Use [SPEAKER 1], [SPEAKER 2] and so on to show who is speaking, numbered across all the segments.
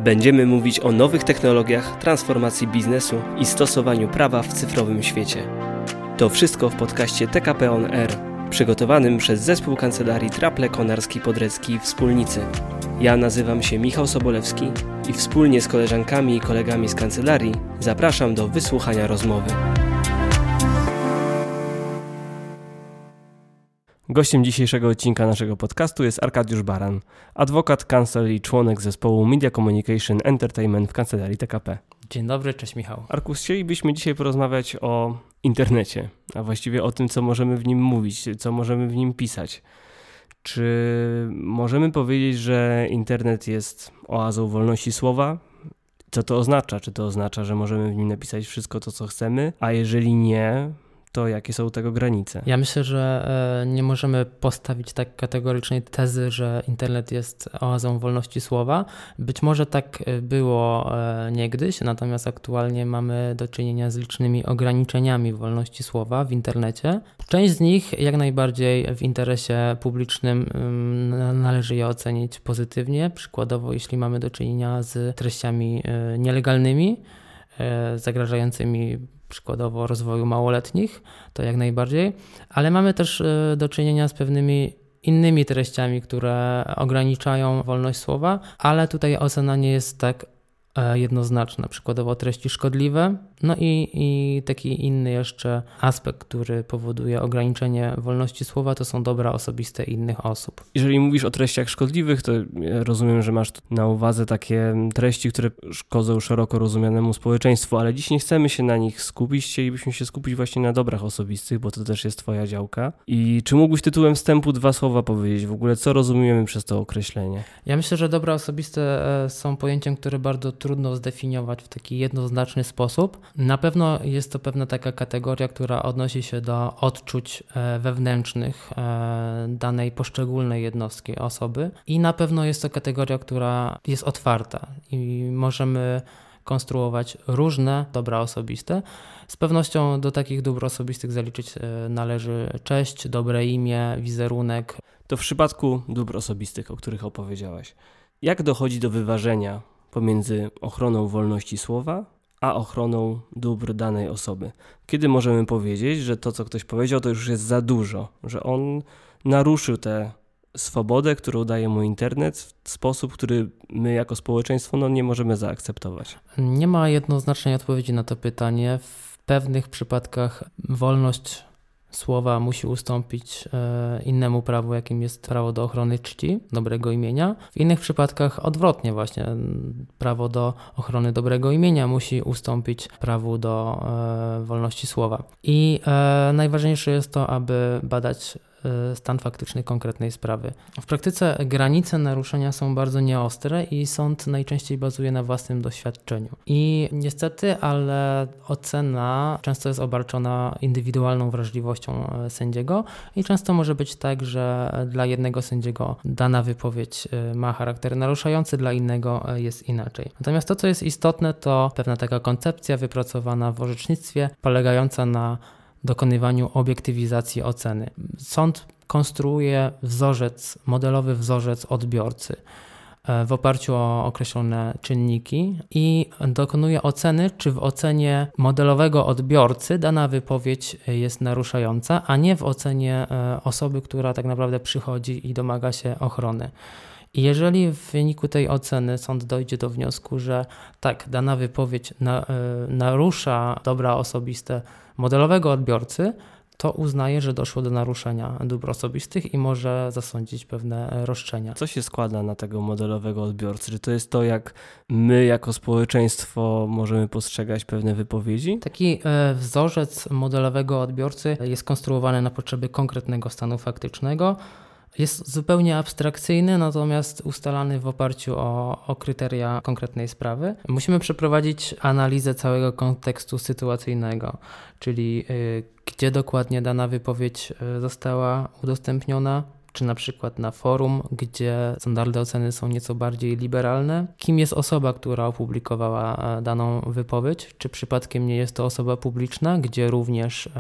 [SPEAKER 1] Będziemy mówić o nowych technologiach, transformacji biznesu i stosowaniu prawa w cyfrowym świecie. To wszystko w podcaście TKP On Air, przygotowanym przez zespół kancelarii Traple Konarski-Podrecki i Wspólnicy. Ja nazywam się Michał Sobolewski i wspólnie z koleżankami i kolegami z kancelarii zapraszam do wysłuchania rozmowy. Gościem dzisiejszego odcinka naszego podcastu jest Arkadiusz Baran, adwokat, kancler i członek zespołu Media Communication Entertainment w kancelarii TKP.
[SPEAKER 2] Dzień dobry, cześć Michał.
[SPEAKER 1] Arkus, chcielibyśmy dzisiaj porozmawiać o internecie, a właściwie o tym, co możemy w nim mówić, co możemy w nim pisać. Czy możemy powiedzieć, że internet jest oazą wolności słowa? Co to oznacza? Czy to oznacza, że możemy w nim napisać wszystko to, co chcemy? A jeżeli nie, to jakie są tego granice?
[SPEAKER 2] Ja myślę, że nie możemy postawić tak kategorycznej tezy, że internet jest oazą wolności słowa. Być może tak było niegdyś, natomiast aktualnie mamy do czynienia z licznymi ograniczeniami wolności słowa w internecie. Część z nich jak najbardziej w interesie publicznym należy je ocenić pozytywnie. Przykładowo, jeśli mamy do czynienia z treściami nielegalnymi, zagrażającymi przykładowo rozwoju małoletnich, to jak najbardziej, ale mamy też do czynienia z pewnymi innymi treściami, które ograniczają wolność słowa, ale tutaj ocena nie jest tak jednoznaczna, przykładowo treści szkodliwe, no i taki inny jeszcze aspekt, który powoduje ograniczenie wolności słowa, to są dobra osobiste innych osób.
[SPEAKER 1] Jeżeli mówisz o treściach szkodliwych, to ja rozumiem, że masz na uwadze takie treści, które szkodzą szeroko rozumianemu społeczeństwu, ale dziś nie chcemy się na nich skupić, chcielibyśmy się skupić właśnie na dobrach osobistych, bo to też jest twoja działka. I czy mógłbyś tytułem wstępu 2 słowa powiedzieć w ogóle, co rozumiemy przez to określenie?
[SPEAKER 2] Ja myślę, że dobra osobiste są pojęciem, które bardzo trudno zdefiniować w taki jednoznaczny sposób. Na pewno jest to pewna taka kategoria, która odnosi się do odczuć wewnętrznych danej poszczególnej jednostki osoby i na pewno jest to kategoria, która jest otwarta i możemy konstruować różne dobra osobiste. Z pewnością do takich dóbr osobistych zaliczyć należy cześć, dobre imię, wizerunek.
[SPEAKER 1] To w przypadku dóbr osobistych, o których opowiedziałaś, jak dochodzi do wyważenia pomiędzy ochroną wolności słowa a ochroną dóbr danej osoby? Kiedy możemy powiedzieć, że to, co ktoś powiedział, to już jest za dużo, że on naruszył tę swobodę, którą daje mu internet w sposób, który my jako społeczeństwo nie możemy zaakceptować?
[SPEAKER 2] Nie ma jednoznacznej odpowiedzi na to pytanie. W pewnych przypadkach wolność słowa musi ustąpić innemu prawu, jakim jest prawo do ochrony czci, dobrego imienia. W innych przypadkach odwrotnie właśnie. Prawo do ochrony dobrego imienia musi ustąpić prawu do wolności słowa. I najważniejsze jest to, aby badać stan faktyczny konkretnej sprawy. W praktyce granice naruszenia są bardzo nieostre i sąd najczęściej bazuje na własnym doświadczeniu. I niestety, ale ocena często jest obarczona indywidualną wrażliwością sędziego i często może być tak, że dla jednego sędziego dana wypowiedź ma charakter naruszający, dla innego jest inaczej. Natomiast to, co jest istotne, to pewna taka koncepcja wypracowana w orzecznictwie, polegająca na dokonywaniu obiektywizacji oceny. Sąd konstruuje modelowy wzorzec odbiorcy w oparciu o określone czynniki i dokonuje oceny, czy w ocenie modelowego odbiorcy dana wypowiedź jest naruszająca, a nie w ocenie osoby, która tak naprawdę przychodzi i domaga się ochrony. I jeżeli w wyniku tej oceny sąd dojdzie do wniosku, że tak, dana wypowiedź narusza dobra osobiste modelowego odbiorcy, to uznaje, że doszło do naruszenia dóbr osobistych i może zasądzić pewne roszczenia.
[SPEAKER 1] Co się składa na tego modelowego odbiorcy? Czy to jest to, jak my jako społeczeństwo możemy postrzegać pewne wypowiedzi?
[SPEAKER 2] Taki wzorzec modelowego odbiorcy jest konstruowany na potrzeby konkretnego stanu faktycznego. Jest zupełnie abstrakcyjny, natomiast ustalany w oparciu o kryteria konkretnej sprawy. Musimy przeprowadzić analizę całego kontekstu sytuacyjnego, czyli gdzie dokładnie dana wypowiedź została udostępniona, czy na przykład na forum, gdzie standardy oceny są nieco bardziej liberalne. Kim jest osoba, która opublikowała daną wypowiedź, czy przypadkiem nie jest to osoba publiczna, gdzie również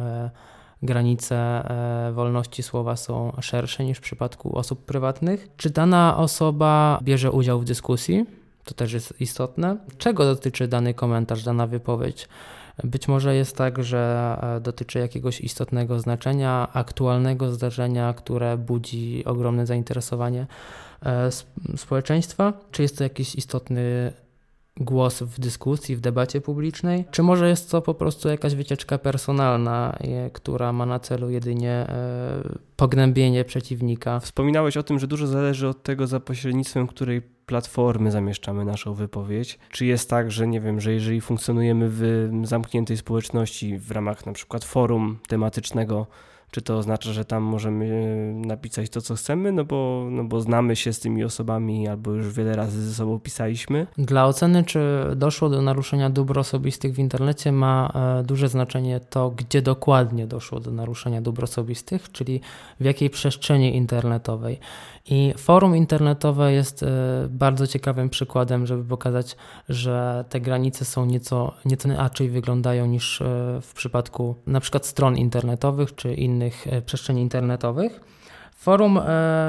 [SPEAKER 2] granice wolności słowa są szersze niż w przypadku osób prywatnych. Czy dana osoba bierze udział w dyskusji? To też jest istotne. Czego dotyczy dany komentarz, dana wypowiedź? Być może jest tak, że dotyczy jakiegoś istotnego znaczenia, aktualnego zdarzenia, które budzi ogromne zainteresowanie społeczeństwa. Czy jest to jakiś istotny głos w dyskusji, w debacie publicznej? Czy może jest to po prostu jakaś wycieczka personalna, która ma na celu jedynie pognębienie przeciwnika?
[SPEAKER 1] Wspominałeś o tym, że dużo zależy od tego, za pośrednictwem której platformy zamieszczamy naszą wypowiedź. Czy jest tak, że nie wiem, że jeżeli funkcjonujemy w zamkniętej społeczności w ramach na przykład forum tematycznego, czy to oznacza, że tam możemy napisać to, co chcemy, no bo znamy się z tymi osobami albo już wiele razy ze sobą pisaliśmy?
[SPEAKER 2] Dla oceny, czy doszło do naruszenia dóbr osobistych w internecie, ma duże znaczenie to, gdzie dokładnie doszło do naruszenia dóbr osobistych, czyli w jakiej przestrzeni internetowej. I forum internetowe jest bardzo ciekawym przykładem, żeby pokazać, że te granice są nieco inaczej wyglądają niż w przypadku na przykład stron internetowych czy innych przestrzeni internetowych. Forum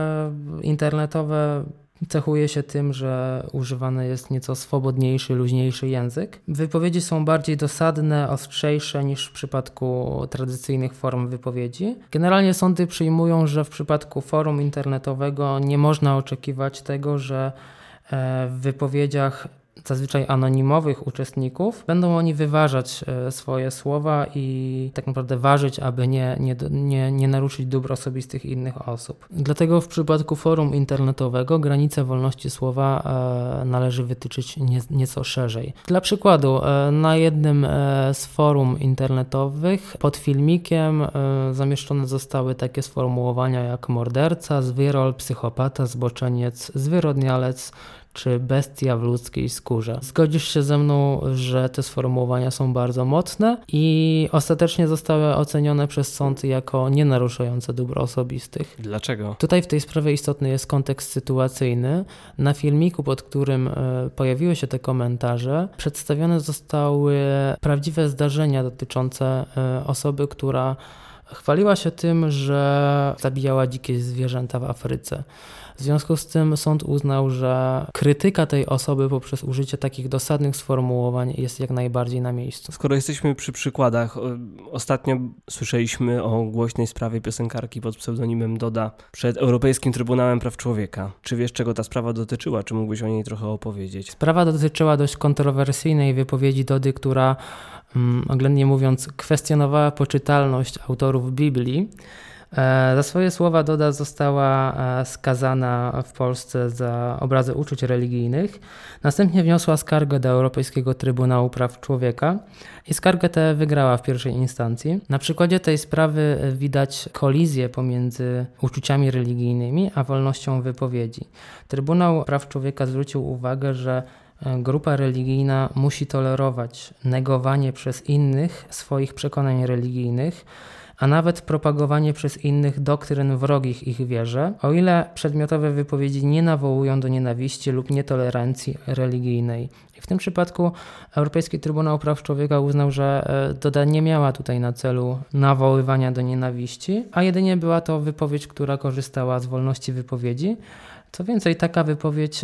[SPEAKER 2] internetowe cechuje się tym, że używany jest nieco swobodniejszy, luźniejszy język. Wypowiedzi są bardziej dosadne, ostrzejsze niż w przypadku tradycyjnych form wypowiedzi. Generalnie sądy przyjmują, że w przypadku forum internetowego nie można oczekiwać tego, że w wypowiedziach zazwyczaj anonimowych uczestników będą oni wyważać swoje słowa i tak naprawdę ważyć, aby nie naruszyć dóbr osobistych innych osób. Dlatego w przypadku forum internetowego granice wolności słowa należy wytyczyć nieco szerzej. Dla przykładu, na jednym z forum internetowych pod filmikiem zamieszczone zostały takie sformułowania jak morderca, zwyrol, psychopata, zboczeniec, zwyrodnialec czy bestia w ludzkiej skórze. Zgodzisz się ze mną, że te sformułowania są bardzo mocne i ostatecznie zostały ocenione przez sąd jako nienaruszające dóbr osobistych.
[SPEAKER 1] Dlaczego?
[SPEAKER 2] Tutaj w tej sprawie istotny jest kontekst sytuacyjny. Na filmiku, pod którym pojawiły się te komentarze, przedstawione zostały prawdziwe zdarzenia dotyczące osoby, która chwaliła się tym, że zabijała dzikie zwierzęta w Afryce. W związku z tym sąd uznał, że krytyka tej osoby poprzez użycie takich dosadnych sformułowań jest jak najbardziej na miejscu.
[SPEAKER 1] Skoro jesteśmy przy przykładach, ostatnio słyszeliśmy o głośnej sprawie piosenkarki pod pseudonimem Doda przed Europejskim Trybunałem Praw Człowieka. Czy wiesz, czego ta sprawa dotyczyła? Czy mógłbyś o niej trochę opowiedzieć?
[SPEAKER 2] Sprawa dotyczyła dość kontrowersyjnej wypowiedzi Dody, która oględnie mówiąc kwestionowała poczytalność autorów Biblii. Za swoje słowa Doda została skazana w Polsce za obrazy uczuć religijnych. Następnie wniosła skargę do Europejskiego Trybunału Praw Człowieka i skargę tę wygrała w pierwszej instancji. Na przykładzie tej sprawy widać kolizję pomiędzy uczuciami religijnymi a wolnością wypowiedzi. Trybunał Praw Człowieka zwrócił uwagę, że grupa religijna musi tolerować negowanie przez innych swoich przekonań religijnych, a nawet propagowanie przez innych doktryn wrogich ich wierze, o ile przedmiotowe wypowiedzi nie nawołują do nienawiści lub nietolerancji religijnej. I w tym przypadku Europejski Trybunał Praw Człowieka uznał, że Doda nie miała tutaj na celu nawoływania do nienawiści, a jedynie była to wypowiedź, która korzystała z wolności wypowiedzi. Co więcej, taka wypowiedź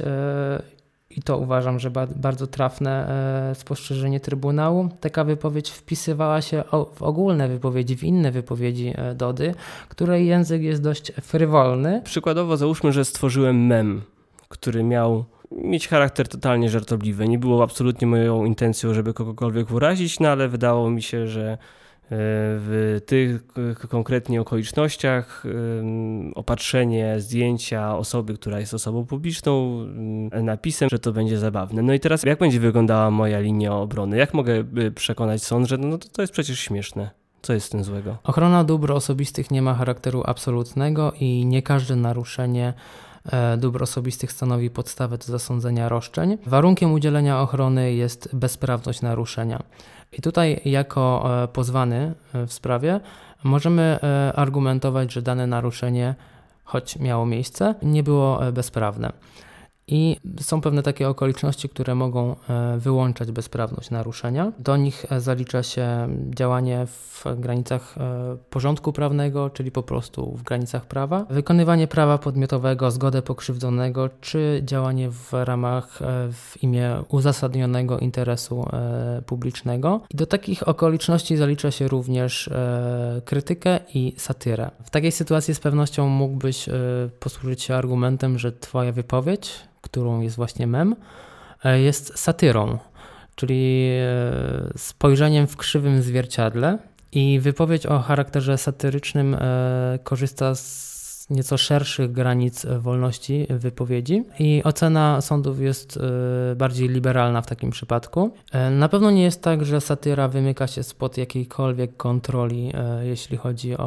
[SPEAKER 2] i to uważam, że bardzo trafne spostrzeżenie Trybunału. Taka wypowiedź wpisywała się w ogólne wypowiedzi, w inne wypowiedzi Dody, której język jest dość frywolny.
[SPEAKER 1] Przykładowo załóżmy, że stworzyłem mem, który miał mieć charakter totalnie żartobliwy. Nie było absolutnie moją intencją, żeby kogokolwiek urazić, no ale wydało mi się, że w tych konkretnie okolicznościach opatrzenie zdjęcia osoby, która jest osobą publiczną, napisem, że to będzie zabawne. No i teraz jak będzie wyglądała moja linia obrony? Jak mogę przekonać sąd, że to jest przecież śmieszne? Co jest z tym złego?
[SPEAKER 2] Ochrona dóbr osobistych nie ma charakteru absolutnego i nie każde naruszenie dóbr osobistych stanowi podstawę do zasądzenia roszczeń. Warunkiem udzielenia ochrony jest bezprawność naruszenia. I tutaj jako pozwany w sprawie możemy argumentować, że dane naruszenie, choć miało miejsce, nie było bezprawne. I są pewne takie okoliczności, które mogą wyłączać bezprawność naruszenia. Do nich zalicza się działanie w granicach porządku prawnego, czyli po prostu w granicach prawa, wykonywanie prawa podmiotowego, zgodę pokrzywdzonego, czy działanie w ramach w imię uzasadnionego interesu publicznego. I do takich okoliczności zalicza się również krytykę i satyrę. W takiej sytuacji z pewnością mógłbyś posłużyć się argumentem, że twoja wypowiedź, którą jest właśnie mem, jest satyrą, czyli spojrzeniem w krzywym zwierciadle, i wypowiedź o charakterze satyrycznym korzysta z nieco szerszych granic wolności wypowiedzi i ocena sądów jest bardziej liberalna w takim przypadku. Na pewno nie jest tak, że satyra wymyka się spod jakiejkolwiek kontroli, jeśli chodzi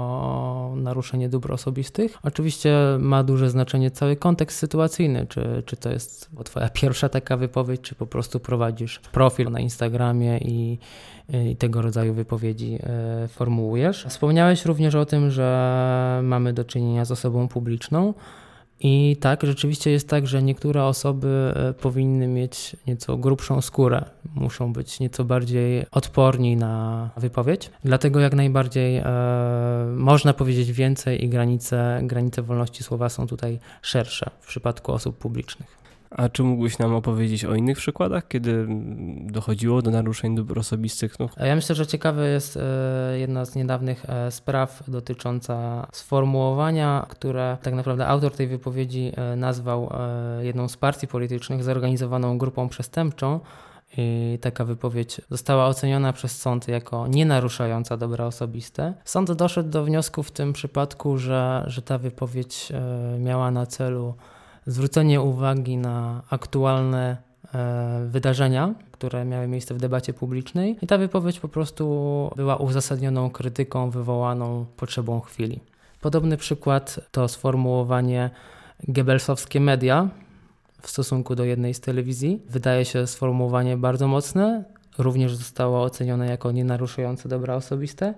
[SPEAKER 2] o naruszenie dóbr osobistych. Oczywiście ma duże znaczenie cały kontekst sytuacyjny, czy to jest twoja pierwsza taka wypowiedź, czy po prostu prowadzisz profil na Instagramie i tego rodzaju wypowiedzi formułujesz. Wspomniałeś również o tym, że mamy do czynienia z osobą publiczną i tak, rzeczywiście jest tak, że niektóre osoby powinny mieć nieco grubszą skórę, muszą być nieco bardziej odporni na wypowiedź, dlatego jak najbardziej można powiedzieć więcej i granice wolności słowa są tutaj szersze w przypadku osób publicznych.
[SPEAKER 1] A czy mógłbyś nam opowiedzieć o innych przykładach, kiedy dochodziło do naruszeń dóbr osobistych?
[SPEAKER 2] Ja myślę, że ciekawa jest jedna z niedawnych spraw dotycząca sformułowania, które tak naprawdę autor tej wypowiedzi nazwał jedną z partii politycznych zorganizowaną grupą przestępczą. I taka wypowiedź została oceniona przez sąd jako nienaruszająca dobra osobiste. Sąd doszedł do wniosku w tym przypadku, że ta wypowiedź miała na celu zwrócenie uwagi na aktualne wydarzenia, które miały miejsce w debacie publicznej, i ta wypowiedź po prostu była uzasadnioną krytyką wywołaną potrzebą chwili. Podobny przykład to sformułowanie Goebbelsowskie media w stosunku do jednej z telewizji. Wydaje się sformułowanie bardzo mocne, również zostało ocenione jako nienaruszające dobra osobiste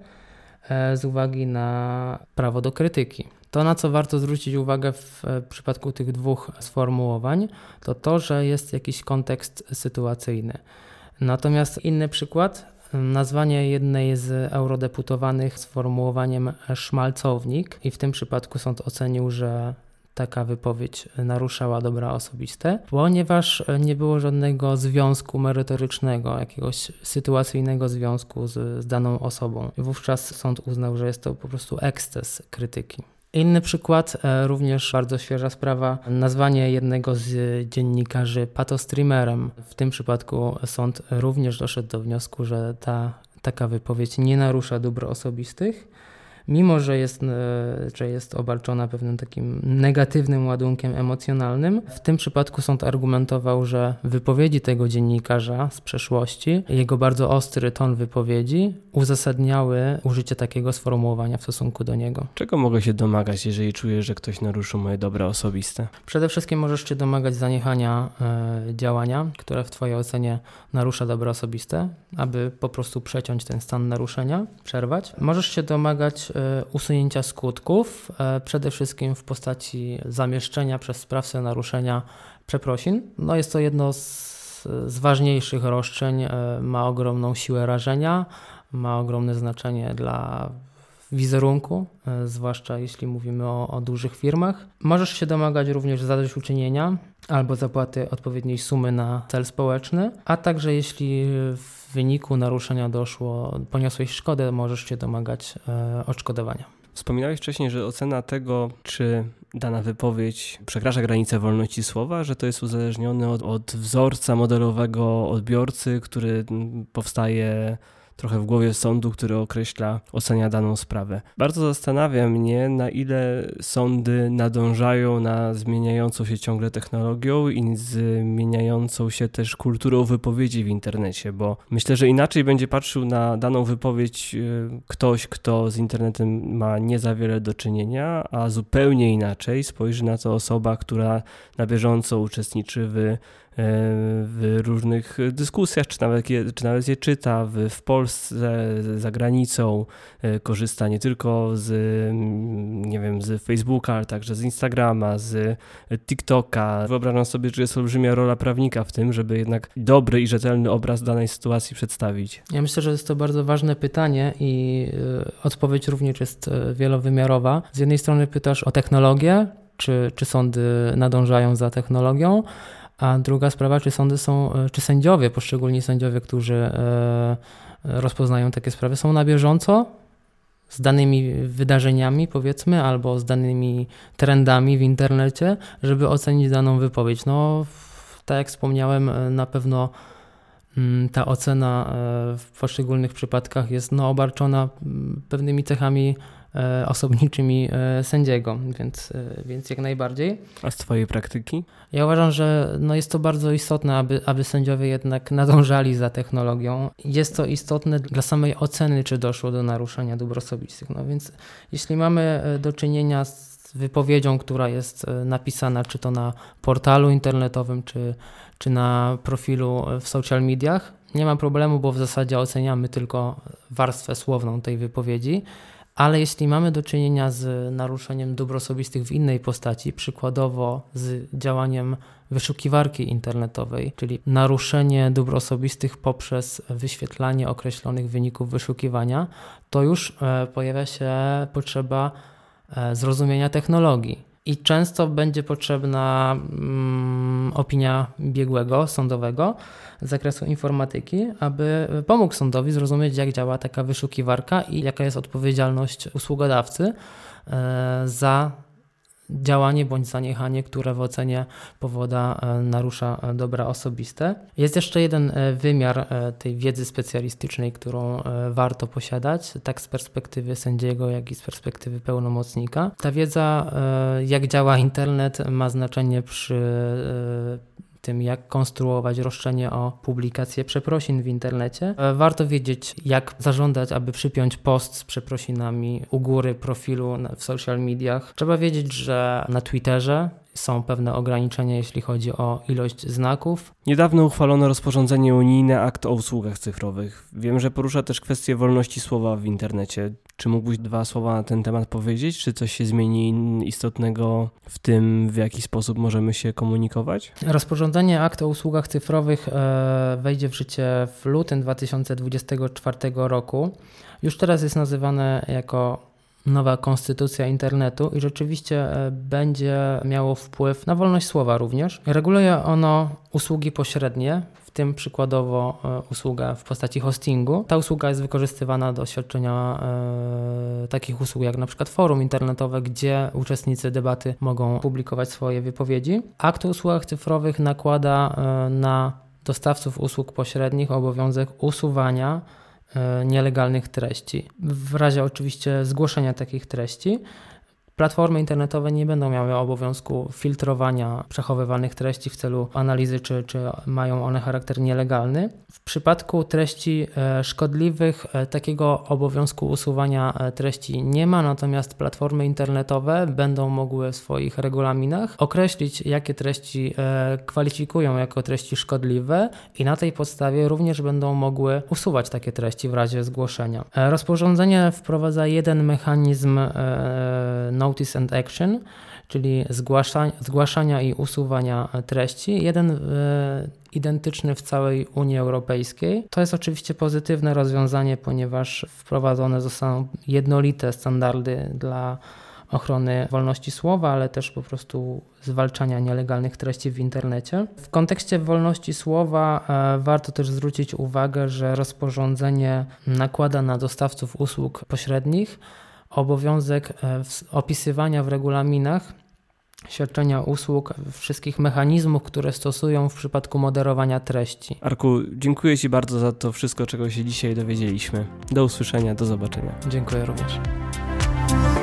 [SPEAKER 2] z uwagi na prawo do krytyki. To, na co warto zwrócić uwagę w przypadku tych dwóch sformułowań, to, że jest jakiś kontekst sytuacyjny. Natomiast inny przykład, nazwanie jednej z eurodeputowanych sformułowaniem szmalcownik, i w tym przypadku sąd ocenił, że taka wypowiedź naruszała dobra osobiste, ponieważ nie było żadnego związku merytorycznego, jakiegoś sytuacyjnego związku z daną osobą. Wówczas sąd uznał, że jest to po prostu eksces krytyki. Inny przykład, również bardzo świeża sprawa, nazwanie jednego z dziennikarzy patostreamerem. W tym przypadku sąd również doszedł do wniosku, że taka wypowiedź nie narusza dóbr osobistych, mimo że jest obarczona pewnym takim negatywnym ładunkiem emocjonalnym. W tym przypadku sąd argumentował, że wypowiedzi tego dziennikarza z przeszłości, jego bardzo ostry ton wypowiedzi uzasadniały użycie takiego sformułowania w stosunku do niego.
[SPEAKER 1] Czego mogę się domagać, jeżeli czuję, że ktoś naruszył moje dobra osobiste?
[SPEAKER 2] Przede wszystkim możesz się domagać zaniechania działania, które w twojej ocenie narusza dobra osobiste, aby po prostu przeciąć ten stan naruszenia, przerwać. Możesz się domagać usunięcia skutków, przede wszystkim w postaci zamieszczenia przez sprawcę naruszenia przeprosin. Jest to jedno z ważniejszych roszczeń, ma ogromną siłę rażenia, ma ogromne znaczenie dla wizerunku, zwłaszcza jeśli mówimy o dużych firmach. Możesz się domagać również zadośćuczynienia albo zapłaty odpowiedniej sumy na cel społeczny, a także jeśli w wyniku naruszenia poniosłeś szkodę, możesz się domagać odszkodowania.
[SPEAKER 1] Wspominałeś wcześniej, że ocena tego, czy dana wypowiedź przekracza granicę wolności słowa, że to jest uzależnione od wzorca modelowego odbiorcy, który powstaje trochę w głowie sądu, który ocenia daną sprawę. Bardzo zastanawia mnie, na ile sądy nadążają na zmieniającą się ciągle technologią i zmieniającą się też kulturą wypowiedzi w internecie, bo myślę, że inaczej będzie patrzył na daną wypowiedź ktoś, kto z internetem ma nie za wiele do czynienia, a zupełnie inaczej spojrzy na to osoba, która na bieżąco uczestniczy w w różnych dyskusjach, czy nawet je czyta w Polsce, za granicą, korzysta nie tylko z Facebooka, ale także z Instagrama, z TikToka. Wyobrażam sobie, że jest olbrzymia rola prawnika w tym, żeby jednak dobry i rzetelny obraz danej sytuacji przedstawić.
[SPEAKER 2] Ja myślę, że jest to bardzo ważne pytanie i odpowiedź również jest wielowymiarowa. Z jednej strony pytasz o technologię, czy sądy nadążają za technologią, a druga sprawa, czy sędziowie, poszczególni sędziowie, którzy rozpoznają takie sprawy, są na bieżąco z danymi wydarzeniami, powiedzmy, albo z danymi trendami w internecie, żeby ocenić daną wypowiedź. No, tak jak wspomniałem, na pewno ta ocena w poszczególnych przypadkach jest obarczona pewnymi cechami osobniczymi sędziego, więc jak najbardziej.
[SPEAKER 1] A z twojej praktyki?
[SPEAKER 2] Ja uważam, że jest to bardzo istotne, aby sędziowie jednak nadążali za technologią. Jest to istotne dla samej oceny, czy doszło do naruszenia dóbr osobistych. Więc jeśli mamy do czynienia z wypowiedzią, która jest napisana czy to na portalu internetowym, czy na profilu w social mediach, nie ma problemu, bo w zasadzie oceniamy tylko warstwę słowną tej wypowiedzi. Ale jeśli mamy do czynienia z naruszeniem dóbr osobistych w innej postaci, przykładowo z działaniem wyszukiwarki internetowej, czyli naruszenie dóbr osobistych poprzez wyświetlanie określonych wyników wyszukiwania, to już pojawia się potrzeba zrozumienia technologii. I często będzie potrzebna opinia biegłego sądowego z zakresu informatyki, aby pomógł sądowi zrozumieć, jak działa taka wyszukiwarka i jaka jest odpowiedzialność usługodawcy za działanie bądź zaniechanie, które w ocenie powoda narusza dobra osobiste. Jest jeszcze jeden wymiar tej wiedzy specjalistycznej, którą warto posiadać, tak z perspektywy sędziego, jak i z perspektywy pełnomocnika. Ta wiedza, jak działa internet, ma znaczenie przy tym, jak konstruować roszczenie o publikację przeprosin w internecie. Warto wiedzieć, jak zażądać, aby przypiąć post z przeprosinami u góry profilu w social mediach. Trzeba wiedzieć, że na Twitterze są pewne ograniczenia, jeśli chodzi o ilość znaków.
[SPEAKER 1] Niedawno uchwalono rozporządzenie unijne Akt o usługach cyfrowych. Wiem, że porusza też kwestię wolności słowa w internecie. Czy mógłbyś 2 słowa na ten temat powiedzieć? Czy coś się zmieni istotnego w tym, w jaki sposób możemy się komunikować?
[SPEAKER 2] Rozporządzenie Akt o usługach cyfrowych wejdzie w życie w lutym 2024 roku. Już teraz jest nazywane jako nowa konstytucja internetu i rzeczywiście będzie miało wpływ na wolność słowa również. Reguluje ono usługi pośrednie, w tym przykładowo usługa w postaci hostingu. Ta usługa jest wykorzystywana do świadczenia takich usług jak na przykład forum internetowe, gdzie uczestnicy debaty mogą publikować swoje wypowiedzi. Akt o usługach cyfrowych nakłada na dostawców usług pośrednich obowiązek usuwania nielegalnych treści. W razie oczywiście zgłoszenia takich treści, platformy internetowe nie będą miały obowiązku filtrowania przechowywanych treści w celu analizy, czy mają one charakter nielegalny. W przypadku treści szkodliwych takiego obowiązku usuwania treści nie ma, natomiast platformy internetowe będą mogły w swoich regulaminach określić, jakie treści kwalifikują jako treści szkodliwe i na tej podstawie również będą mogły usuwać takie treści w razie zgłoszenia. Rozporządzenie wprowadza jeden mechanizm Notice and Action, czyli zgłaszania i usuwania treści, jeden identyczny w całej Unii Europejskiej. To jest oczywiście pozytywne rozwiązanie, ponieważ wprowadzone zostaną jednolite standardy dla ochrony wolności słowa, ale też po prostu zwalczania nielegalnych treści w internecie. W kontekście wolności słowa warto też zwrócić uwagę, że rozporządzenie nakłada na dostawców usług pośrednich obowiązek opisywania w regulaminach świadczenia usług wszystkich mechanizmów, które stosują w przypadku moderowania treści.
[SPEAKER 1] Arku, dziękuję Ci bardzo za to wszystko, czego się dzisiaj dowiedzieliśmy. Do usłyszenia, do zobaczenia.
[SPEAKER 2] Dziękuję również.